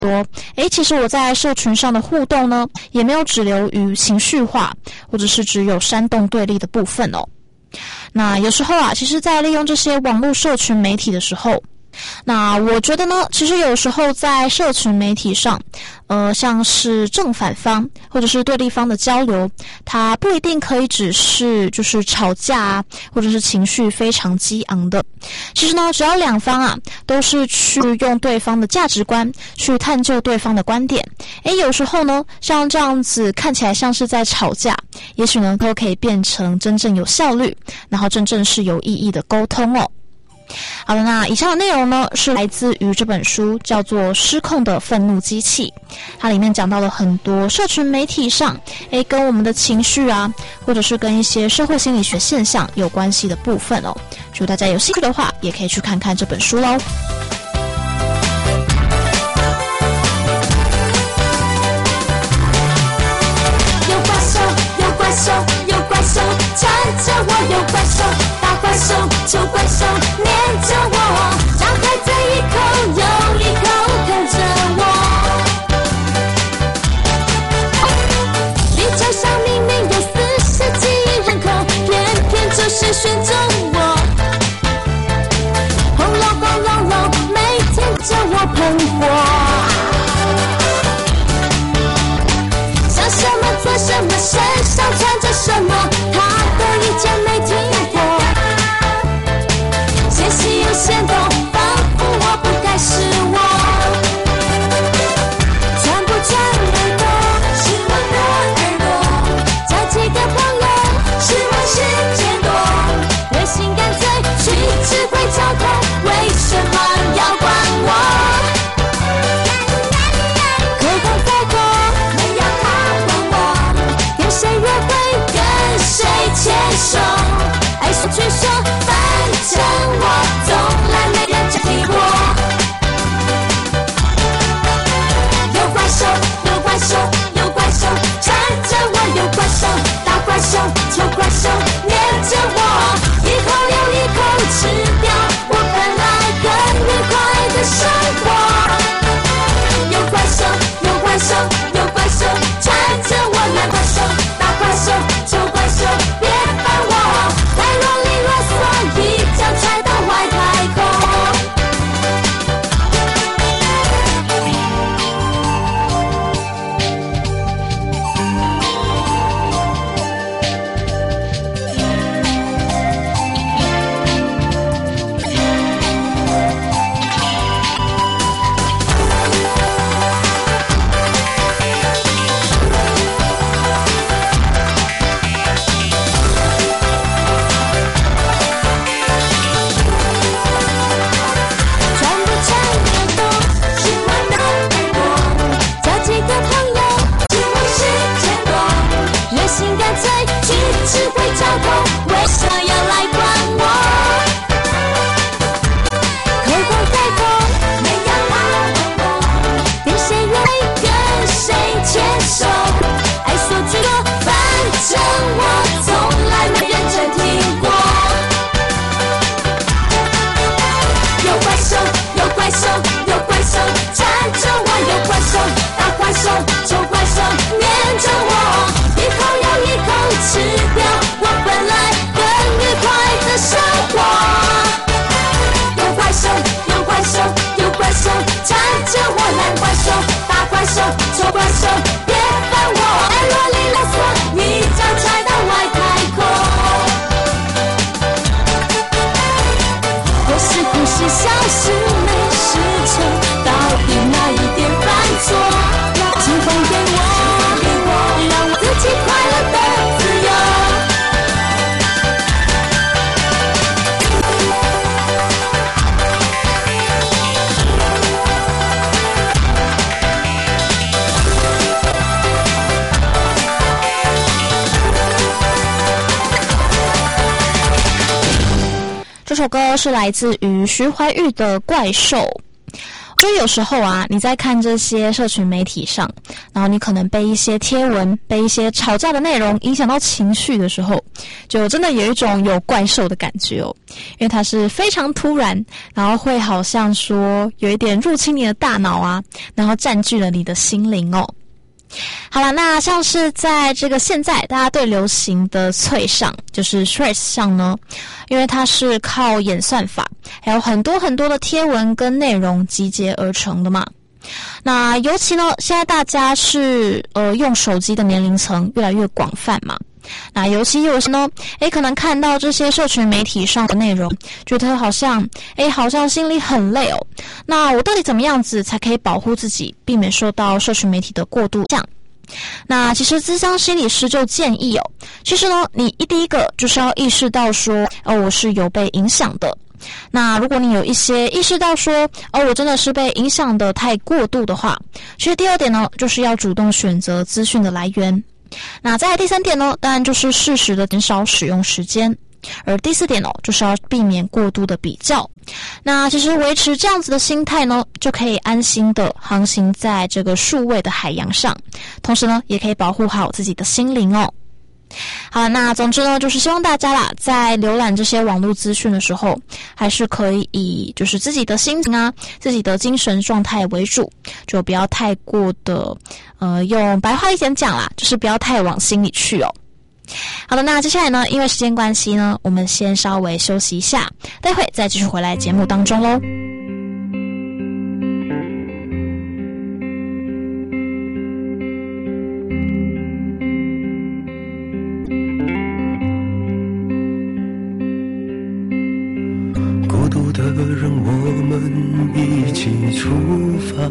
多，其实我在社群上的互动呢，也没有只流于情绪化，或者是只有煽动对立的部分哦。那有时候啊，其实在利用这些网络社群媒体的时候，那我觉得呢，其实有时候在社群媒体上，像是正反方或者是对立方的交流，它不一定可以只是就是吵架啊，或者是情绪非常激昂的。其实呢，只要两方啊都是去用对方的价值观去探究对方的观点，有时候呢，像这样子看起来像是在吵架，也许呢都可以变成真正有效率，然后真正是有意义的沟通哦。好的，那以上的内容呢是来自于这本书，叫做《失控的愤怒机器》。它里面讲到了很多社群媒体上跟我们的情绪啊，或者是跟一些社会心理学现象有关系的部分哦。如果大家有兴趣的话，也可以去看看这本书咯。 有怪兽，有怪兽，有怪兽缠着我，有怪兽，大怪兽，臭怪兽黏着我，张开嘴一口又一口啃着我。地球上明明有40几亿人口，偏偏就是选中我。轰隆轰隆隆，每天叫我喷火。想什么做什么，身上穿着什么，他的意见没听过。纤细又牵动，仿佛我不该是我。穿不穿耳朵，是我的耳朵。交几个朋友，是我时间多。内心干脆去指挥交通，为什么要管我？口空在过，没要他管我。跟谁约会，跟谁牵手，爱说去说，反正我从来没人家提过。有怪兽，有怪兽，有怪兽缠着我，有怪兽，大怪兽，臭怪兽黏着我，一口又一口吃掉我本来更愉快的生活。有怪兽，有怪兽，有怪兽缠着我，烂怪兽，大怪兽，臭怪兽别烦我，太啰里啰嗦，一脚踩到外太空。指挥交通，为什么要来管我？口空在空，没要他管我。跟谁约会，跟谁牵手，爱说句多，反正我从来没认真听过。有怪兽，有怪兽，有怪兽缠着我，有怪兽，大怪兽，臭怪兽黏着我，一口又一口吃掉我本来更愉快的生活。有怪兽，有怪兽，有怪兽缠着我，烂怪兽，大怪兽，臭怪兽别烦我，爱啰里啰嗦，一脚踩到外太空。或是故事消失没时辰，到底哪一点犯错？请放给我，让我自己快乐的自由。 这首歌是来自于徐怀钰的《怪兽》。 所以有时候啊，你在看这些社群媒体上，然后你可能被一些贴文、被一些吵架的内容影响到情绪的时候，就真的有一种有怪兽的感觉哦，因为它是非常突然，然后会好像说有一点入侵你的大脑啊，然后占据了你的心灵哦。好了，那像是在这个现在大家最流行的脆上，就是 Threads 上呢，因为它是靠演算法，还有很多很多的贴文跟内容集结而成的嘛。那尤其呢，现在大家是用手机的年龄层越来越广泛嘛。那尤其有时呢，可能看到这些社群媒体上的内容，觉得好像心里很累哦。那我到底怎么样子才可以保护自己，避免受到社群媒体的过度影响？那其实諮商心理师就建议哦，其实呢，你第一个就是要意识到说，我是有被影响的。那如果你有一些意识到说，我真的是被影响的太过度的话，其实第二点呢，就是要主动选择资讯的来源。那再来第三点呢，当然就是适时的减少使用时间。而第四点就是要避免过度的比较。那其实维持这样子的心态呢，就可以安心的航行在这个数位的海洋上，同时呢，也可以保护好自己的心灵哦。好，那总之呢，就是希望大家啦，在浏览这些网络资讯的时候，还是可以以就是自己的心情啊、自己的精神状态为主，就不要太过的用白话一点讲啦，就是不要太往心里去哦。好的，那接下来呢，因为时间关系呢，我们先稍微休息一下，待会再继续回来节目当中咯。 孤独的人，我们一起出发，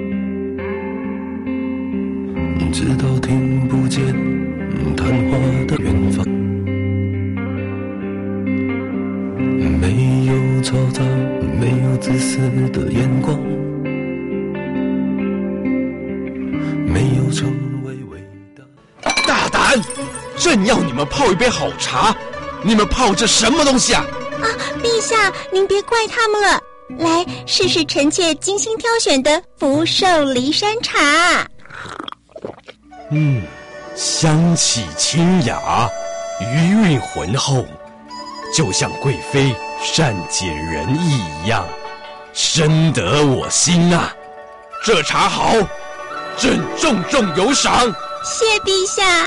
直到听不见谈话的远方，没有嘈杂，没有自私的眼光，没有成为伟大。 大胆！朕要你们泡一杯好茶，你们泡这什么东西啊？ 陛下，您别怪他们了。来，试试臣妾精心挑选的福寿梨山茶。 香气清雅，余韵浑厚，就像贵妃善解人意一样，深得我心啊！这茶好，朕重重有赏。 谢陛下。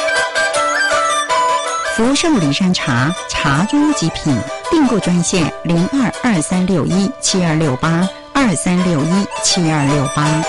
福寿梨山茶，茶中极品，订购专线0223617268，23617268。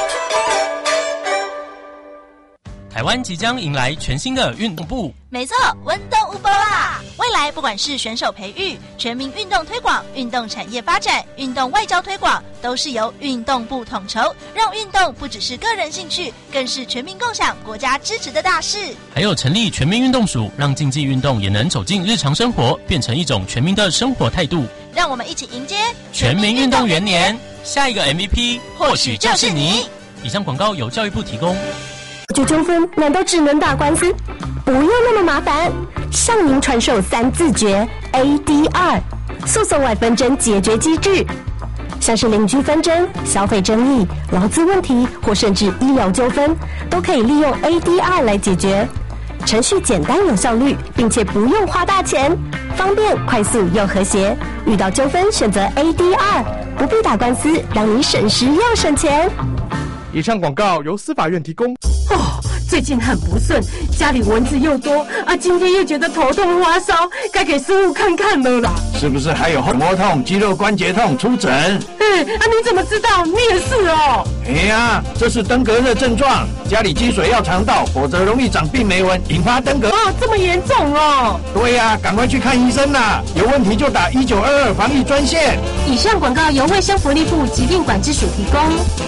台湾即将迎来全新的运动部， 没错，温动无波啦！未来不管是选手培育、全民运动推广、运动产业发展、运动外交推广，都是由运动部统筹，让运动不只是个人兴趣，更是全民共享、国家支持的大事。 还有成立全民运动署，让竞技运动也能走进日常生活，变成一种全民的生活态度。 让我们一起迎接全民运动元年，下一个 MVP 或许就是你。以上广告由教育部提供。 解决纠纷难道只能打官司？不用那么麻烦，向您传授3字诀 ADR 诉讼外纷争解决机制，像是邻居纷争、消费争议、劳资问题或甚至医疗纠纷，都可以利用 ADR 来解决。程序简单有效率，并且不用花大钱，方便快速又和谐。遇到纠纷选择 ADR， 不必打官司，让你省时又省钱。 以上广告由司法院提供。 最近很不顺，家里蚊子又多啊，今天又觉得头痛发烧，该给师傅看看了啦。 是不是还有后膜痛、肌肉关节痛？出诊。 你怎么知道？你也是哦。 这是登革热症状，家里积水要常倒，否则容易长病媒蚊，引发登革。 这么严重哦。 对呀，赶快去看医生啦！有问题就打1922防疫专线。 以上广告由卫生福利部疾病管制署提供。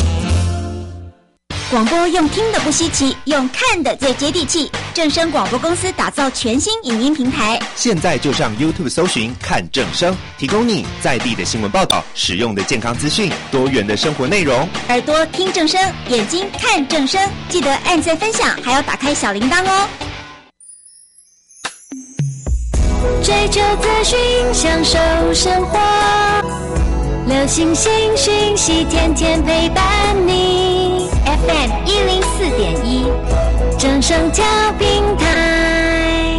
广播用听的不稀奇，用看的最接地气。正声广播公司打造全新影音平台， 现在就上 YouTube 搜寻看正声，提供你在地的新闻报道、实用的健康资讯、多元的生活内容。 耳朵听正声，眼睛看正声，记得按赞分享，还要打开小铃铛哦。 追求资讯，享受生活， 流星星讯息，天天陪伴你。FM 104.1，正声调频台。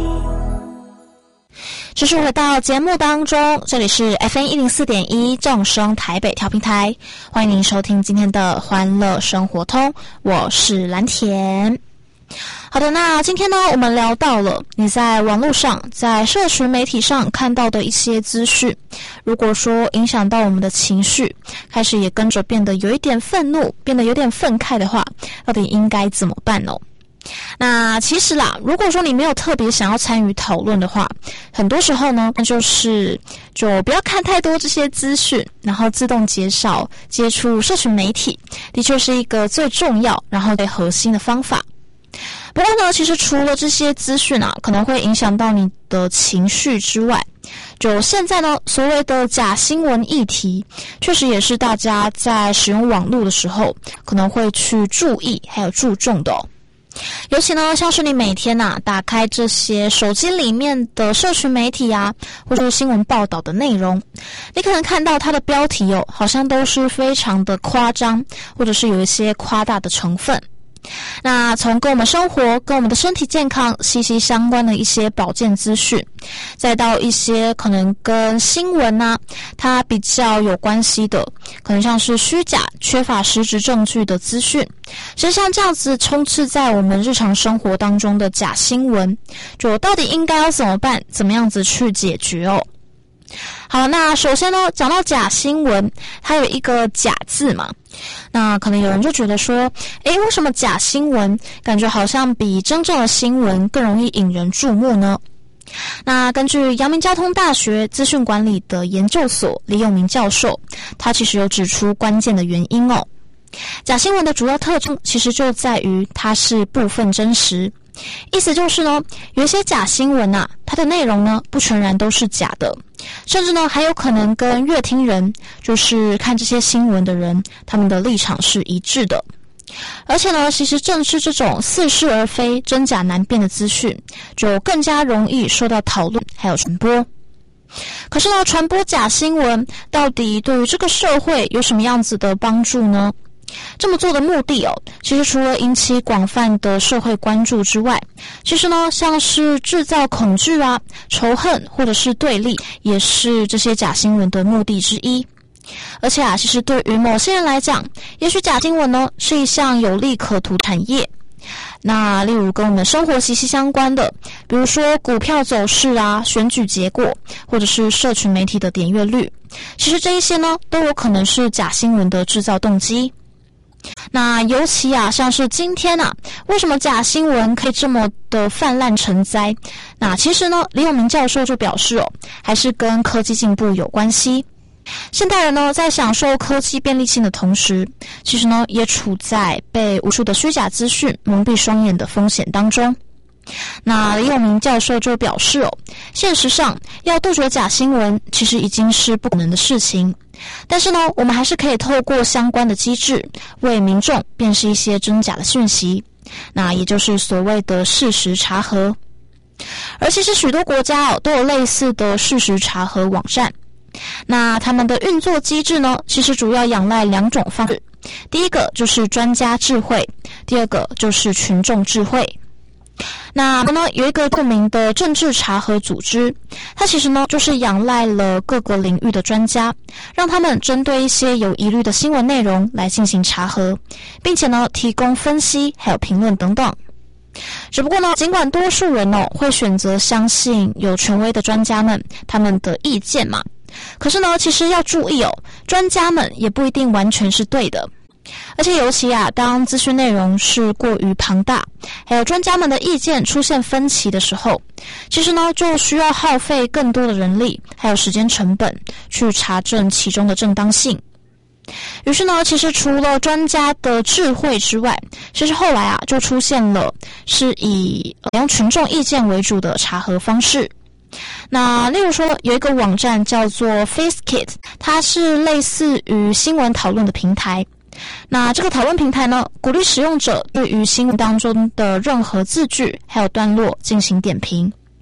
持续回到节目当中，这里是 FM 104.1正声台北调频台，欢迎您收听今天的欢乐生活通，我是蓝田。好的，那今天呢，我们聊到了你在网络上、在社群媒体上看到的一些资讯，如果说影响到我们的情绪，开始也跟着变得有一点愤怒，变得有点愤慨的话，到底应该怎么办呢？那其实啦，如果说你没有特别想要参与讨论的话，很多时候呢，就不要看太多这些资讯，然后自动减少接触社群媒体，的确是一个最重要然后最核心的方法。不过呢，其实除了这些资讯啊，可能会影响到你的情绪之外，就现在呢，所谓的假新闻议题，确实也是大家在使用网络的时候可能会去注意还有注重的哦。尤其呢，像是你每天打开这些手机里面的社群媒体啊，或者是新闻报道的内容，你可能看到它的标题好像都是非常的夸张，或者是有一些夸大的成分。那从跟我们生活、跟我们的身体健康息息相关的一些保健资讯，再到一些可能跟新闻它比较有关系的，可能像是虚假、缺乏实质证据的资讯，其实像这样子充斥在我们日常生活当中的假新闻，就到底应该要怎么办？怎么样子去解决哦？好，那首先呢，讲到假新闻，它有一个假字嘛，那可能有人就觉得说，为什么假新闻感觉好像比真正的新闻更容易引人注目呢？那根据阳明交通大学资讯管理的研究所李永明教授，他其实有指出关键的原因哦。假新闻的主要特征其实就在于它是部分真实，意思就是呢，有一些假新闻它的内容呢不全然都是假的，甚至呢还有可能跟阅听人，就是看这些新闻的人，他们的立场是一致的。而且呢，其实正是这种似是而非、真假难辨的资讯，就更加容易受到讨论还有传播。可是呢，传播假新闻到底对于这个社会有什么样子的帮助呢？这么做的目的其实除了引起广泛的社会关注之外，其实呢，像是制造恐惧仇恨或者是对立，也是这些假新闻的目的之一。而且其实对于某些人来讲，也许假新闻呢是一项有利可图产业。那例如跟我们生活息息相关的，比如说股票走势选举结果，或者是社群媒体的点阅率，其实这一些呢都有可能是假新闻的制造动机。那尤其像是今天为什么假新闻可以这么的泛滥成灾？那其实呢，李永明教授就表示还是跟科技进步有关系。现代人呢，在享受科技便利性的同时，其实呢，也处在被无数的虚假资讯蒙蔽双眼的风险当中。那李永明教授就表示现实上要杜绝假新闻，其实已经是不可能的事情。但是呢，我们还是可以透过相关的机制，为民众辨识一些真假的讯息，那也就是所谓的事实查核。而其实许多国家都有类似的事实查核网站。那他们的运作机制呢，其实主要仰赖两种方式。第一个就是专家智慧，第二个就是群众智慧。那呢，有一个著名的政治查核组织，它其实呢就是仰赖了各个领域的专家，让他们针对一些有疑虑的新闻内容来进行查核，并且呢提供分析还有评论等等。只不过呢，尽管多数人会选择相信有权威的专家们他们的意见嘛，可是呢，其实要注意专家们也不一定完全是对的。而且尤其当资讯内容是过于庞大，还有专家们的意见出现分歧的时候，其实呢就需要耗费更多的人力还有时间成本去查证其中的正当性。于是呢，其实除了专家的智慧之外，其实后来就出现了是以用群众意见为主的查核方式。那例如说有一个网站叫做 FaceKit， 它是类似于新闻讨论的平台。那这个讨论平台呢，鼓励使用者对于新闻当中的任何字句还有段落进行点评。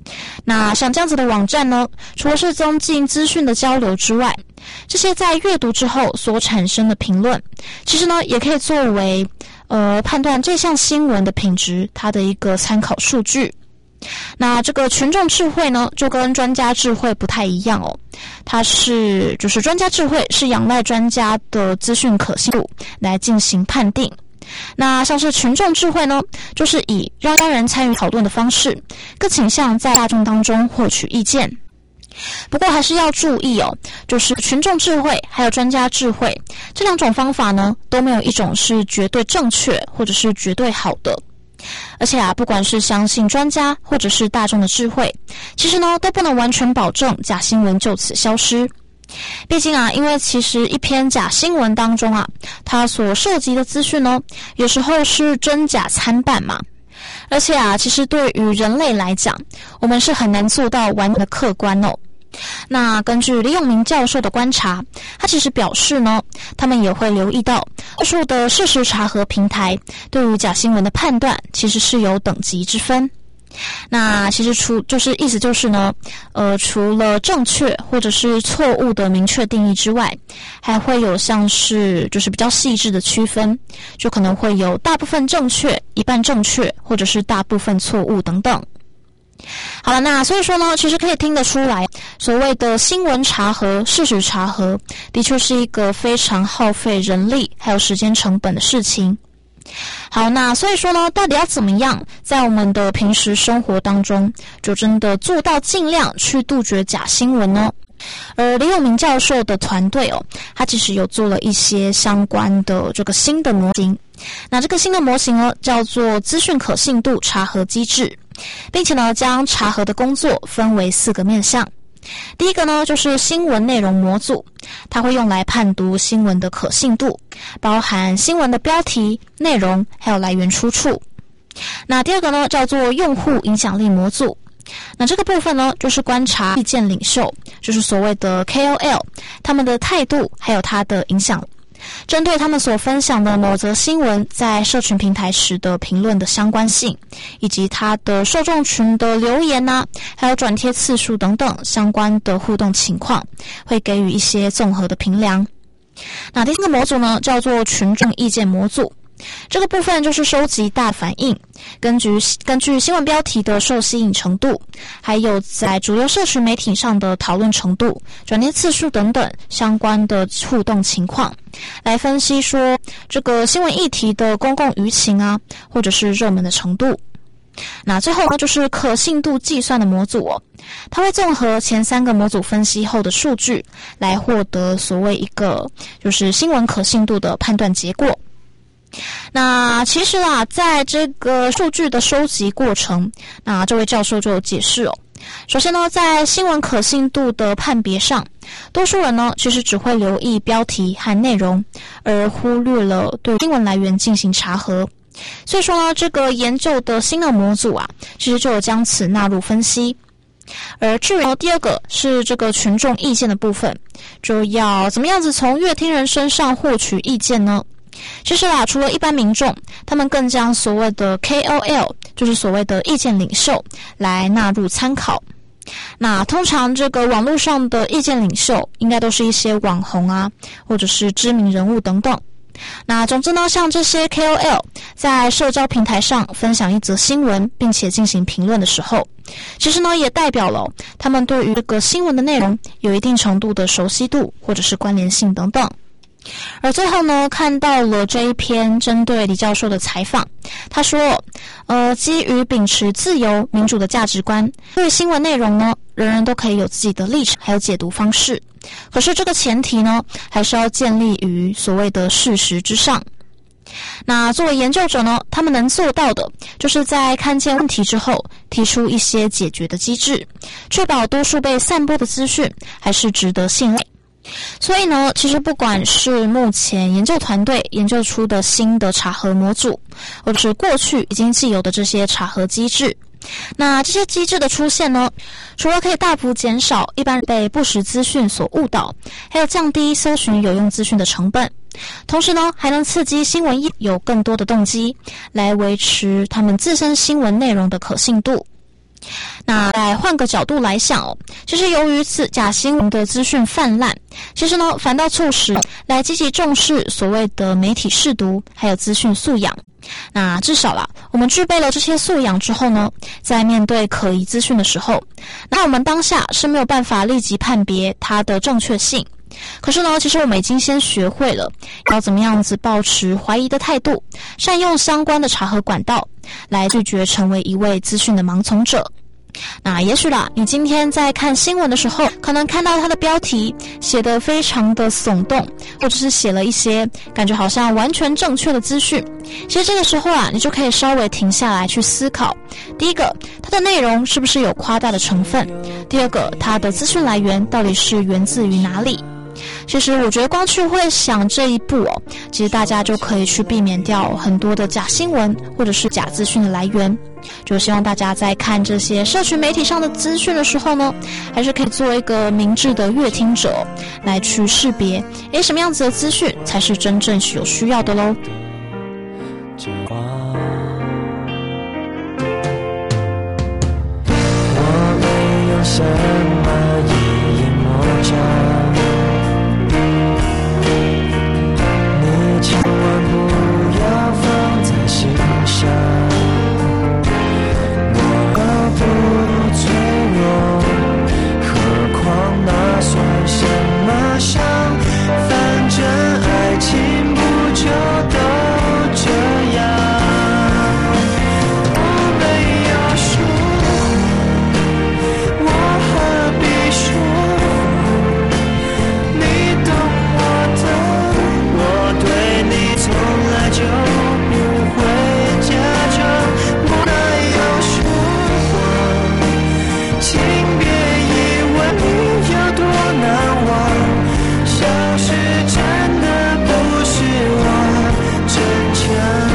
那像这样子的网站呢，除了是增进资讯的交流之外，这些在阅读之后所产生的评论，其实呢也可以作为判断这项新闻的品质它的一个参考数据。那这个群众智慧呢，就跟专家智慧不太一样哦。它就是专家智慧是仰赖专家的资讯可信度来进行判定。那像是群众智慧呢，就是以让人参与讨论的方式，更倾向在大众当中获取意见。不过还是要注意哦，就是群众智慧还有专家智慧这两种方法呢，都没有一种是绝对正确或者是绝对好的。而且不管是相信专家或者是大众的智慧，其实呢都不能完全保证假新闻就此消失。毕竟因为其实一篇假新闻当中它所涉及的资讯呢，有时候是真假参半嘛。而且其实对于人类来讲，我们是很难做到完全的客观哦。那根据李永明教授的观察，他其实表示呢，他们也会留意到多数的事实查核平台对于假新闻的判断其实是有等级之分。那其实意思就是呢，除了正确或者是错误的明确定义之外，还会有像是就是比较细致的区分，就可能会有大部分正确、一半正确，或者是大部分错误等等。好了，那所以说呢，其实可以听得出来，所谓的新闻查核、事实查核，的确是一个非常耗费人力还有时间成本的事情。好，那所以说呢，到底要怎么样在我们的平时生活当中，就真的做到尽量去杜绝假新闻呢？而李永明教授的团队他其实有做了一些相关的这个新的模型。那这个新的模型呢，叫做资讯可信度查核机制，并且呢，将查核的工作分为4个面向。第一个呢，就是新闻内容模组，它会用来判读新闻的可信度，包含新闻的标题、内容还有来源出处。那第二个呢，叫做用户影响力模组。那这个部分呢，就是观察意见领袖，就是所谓的 KOL， 他们的态度还有他的影响力，针对他们所分享的某则新闻在社群平台时的评论的相关性，以及他的受众群的留言还有转贴次数等等相关的互动情况，会给予一些综合的评量。那第3个模组呢，叫做群众意见模组。这个部分就是收集大反应，根据新闻标题的受吸引程度，还有在主流社群媒体上的讨论程度、转贴次数等等相关的互动情况，来分析说这个新闻议题的公共舆情或者是热门的程度。那最后呢，就是可信度计算的模组它会综合前3个模组分析后的数据，来获得所谓一个就是新闻可信度的判断结果。那其实在这个数据的收集过程，那这位教授就有解释首先呢，在新闻可信度的判别上，多数人呢其实只会留意标题和内容，而忽略了对新闻来源进行查核。所以说呢，这个研究的新的模组其实就有将此纳入分析。而至于第2个是这个群众意见的部分，就要怎么样子从乐听人身上获取意见呢？其实除了一般民众，他们更将所谓的 KOL， 就是所谓的意见领袖来纳入参考。那通常这个网络上的意见领袖应该都是一些网红或者是知名人物等等。那总之呢，像这些 KOL 在社交平台上分享一则新闻并且进行评论的时候，其实呢也代表了他们对于这个新闻的内容有一定程度的熟悉度或者是关联性等等。而最后呢，看到了这一篇针对李教授的采访，他说基于秉持自由民主的价值观，对于新闻内容呢，人人都可以有自己的立场还有解读方式，可是这个前提呢，还是要建立于所谓的事实之上。那作为研究者呢，他们能做到的就是在看见问题之后提出一些解决的机制，确保多数被散播的资讯还是值得信赖。所以呢，其实不管是目前研究团队研究出的新的查核模组，或者是过去已经既有的这些查核机制，那这些机制的出现呢，除了可以大幅减少一般人被不实资讯所误导，还有降低搜寻有用资讯的成本，同时呢，还能刺激新闻业有更多的动机来维持他们自身新闻内容的可信度。 那再换个角度来想哦，其实由于此假新闻的资讯泛滥，其实呢反倒促使来积极重视所谓的媒体识读还有资讯素养。那至少啦，我们具备了这些素养之后呢，在面对可疑资讯的时候，那我们当下是没有办法立即判别它的正确性。可是呢，其实我们已经先学会了要怎么样子抱持怀疑的态度，善用相关的查核管道，来拒绝成为一位资讯的盲从者。那也许啦，你今天在看新闻的时候，可能看到它的标题写得非常的耸动，或者是写了一些感觉好像完全正确的资讯。其实这个时候啊，你就可以稍微停下来去思考，第一个，它的内容是不是有夸大的成分；第二个，它的资讯来源到底是源自于哪里。其实我觉得光去会想这一步哦，其实大家就可以去避免掉很多的假新闻或者是假资讯的来源。就希望大家在看这些社群媒体上的资讯的时候呢，还是可以做一个明智的阅听者，来去识别什么样子的资讯才是真正是有需要的咯。 我没有什么一言莫照，千万不要放在心上，我不如脆弱，何况那算什么伤？反正爱情不就都这样？我没有说谎，我何必说谎？你懂我的，我对你从来就不会假装，我哪有说谎？请别以为你有多难忘，消失真的不是我逞强。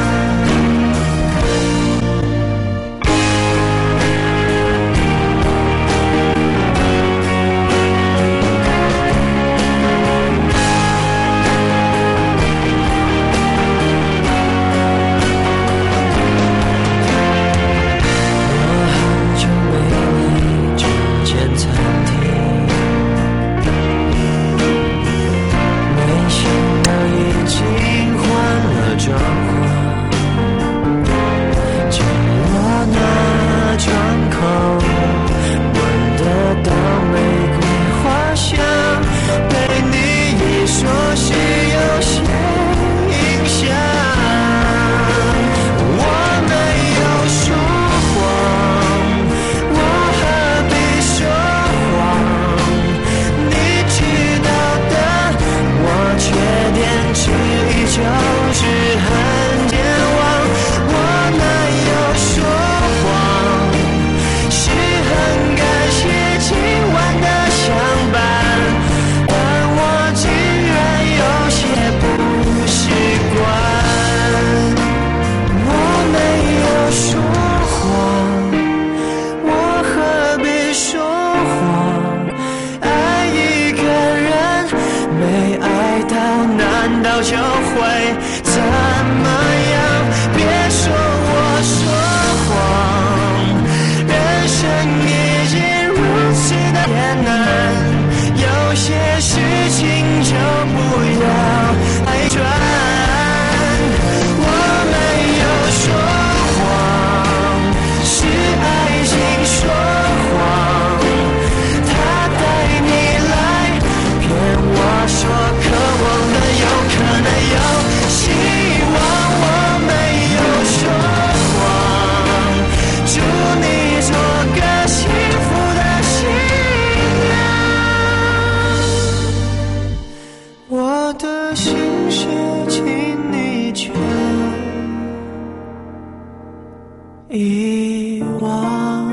遗忘。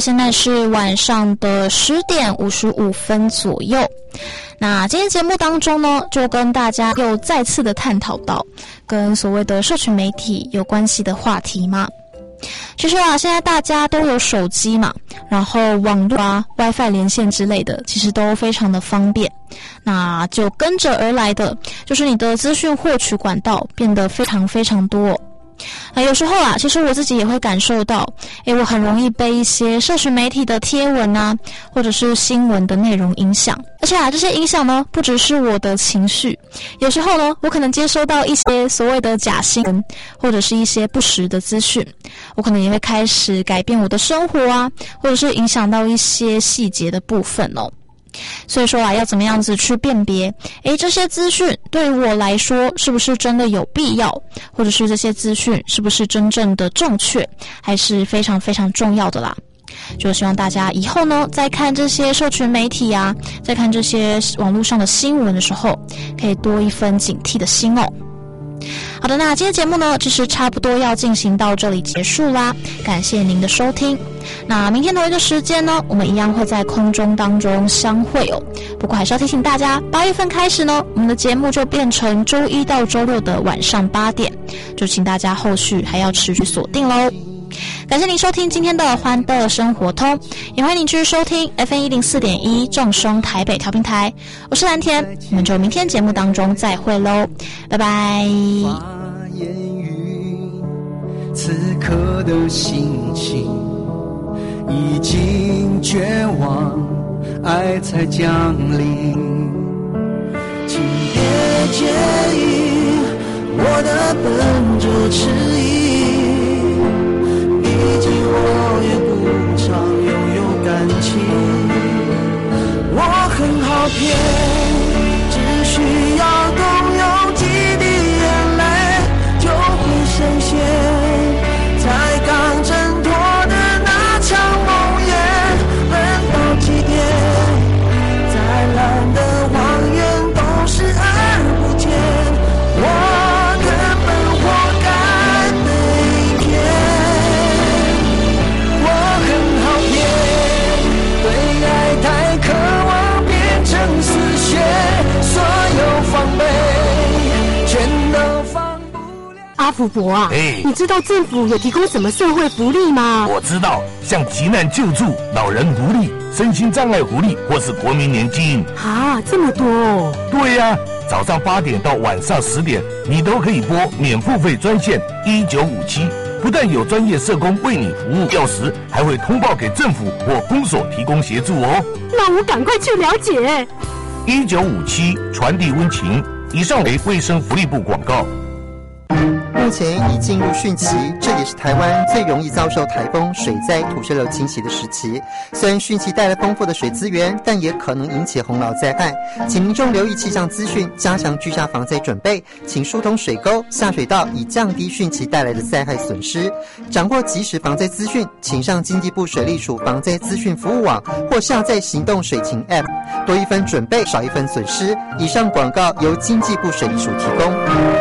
现在是晚上的10点55分左右。那今天节目当中呢，就跟大家又再次的探讨到跟所谓的社群媒体有关系的话题嘛。其实啊，现在大家都有手机嘛，然后网络啊、WiFi 连线之类的，其实都非常的方便。那就跟着而来的，就是你的资讯获取管道变得非常非常多。有时候啊，其实我自己也会感受到，我很容易被一些社群媒体的贴文啊，或者是新闻的内容影响。而且啊，这些影响呢，不只是我的情绪，有时候呢，我可能接收到一些所谓的假新闻，或者是一些不实的资讯，我可能也会开始改变我的生活啊，或者是影响到一些细节的部分哦。所以说啊，要怎么样子去辨别这些资讯对于我来说是不是真的有必要，或者是这些资讯是不是真正的正确，还是非常非常重要的啦。就希望大家以后呢，在看这些社群媒体啊，在看这些网络上的新闻的时候，可以多一分警惕的心哦。好的，那今天节目呢，其实差不多要进行到这里结束啦，感谢您的收听。那明天同一个时间呢，我们一样会在空中当中相会哦。不过还是要提醒大家，8月份开始呢，我们的节目就变成周1到周6的晚上8点，就请大家后续还要持续锁定咯。感谢您收听今天的欢乐生活通，也欢迎您继续收听 FM104.1 正声台北调频台，我是蓝田，我们就明天节目当中再会咯，拜拜。 言语此刻的心情已经绝望，爱才降临，请别介意我的笨拙迟疑，毕竟我也不常拥有感情，我很好骗，只需要动用几滴眼泪就会实现，才刚挣脱的那场梦魇，分到几点，再烂的谎言都视而不见，我根本活该被骗，我很好骗，对爱太渴望变成死穴，所有防备全都放不了。 阿福伯啊，你知道政府有提供什么社会福利吗？ 我知道，像急难救助、老人福利、身心障碍福利，或是国民年金。 啊，这么多哦！ 对呀，早上8点到晚上10点，你都可以拨免付费专线1957，不但有专业社工为你服务，要时还会通报给政府或公所提供协助哦。 那我赶快去了解。 1957传递温情。以上为卫生福利部广告。 目前已进入汛期，这也是台湾最容易遭受台风、水灾、土石流侵袭的时期。虽然汛期带来丰富的水资源，但也可能引起洪涝灾害，请民众留意气象资讯，加强居家防灾准备，请疏通水沟、下水道，以降低汛期带来的灾害损失。掌握即时防灾资讯，请上经济部水利署防灾资讯服务网或下载行动水情 App， 多一分准备，少一分损失。以上广告由经济部水利署提供。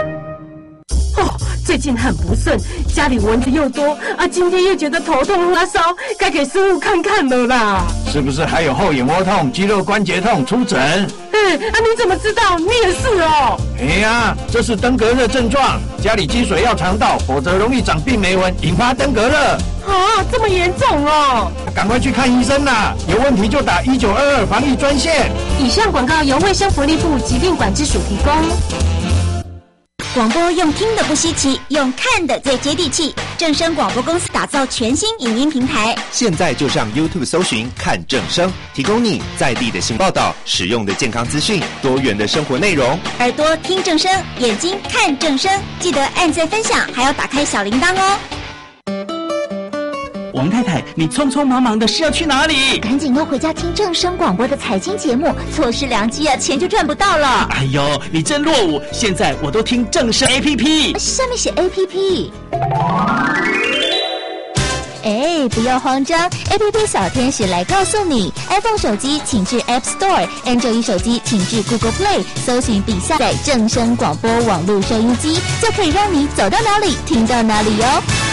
最近很不顺，家里蚊子又多啊，今天又觉得头痛发烧，该给师傅看看了啦。 是不是还有后眼窝痛、肌肉关节痛？出诊。 你怎么知道？你也是哦。 这是登革热症状，家里积水要常倒，否则容易长病媒蚊，引发登革热。 啊，这么严重哦！ 赶快去看医生啦！有问题就打1922防疫专线。 以上广告由卫生福利部疾病管制署提供。 广播用听的不稀奇，用看的最接地气。正声广播公司打造全新影音平台， 现在就上 YouTube 搜寻看正声，提供你在地的新报道、实用的健康资讯、多元的生活内容。 耳朵听正声，眼睛看正声，记得按赞分享，还要打开小铃铛哦。 王太太，你匆匆忙忙的是要去哪里？ 赶紧都回家听正声广播的财经节目，错失良机啊，钱就赚不到了。 哎呦，你真落伍！现在我都听正声 APP， 上面写 APP。不要慌张 ，APP 小天使来告诉你 ，iPhone 手机请至 App Store，Android 手机请至 Google Play， 搜寻并下载正声广播网络收音机，就可以让你走到哪里听到哪里哟。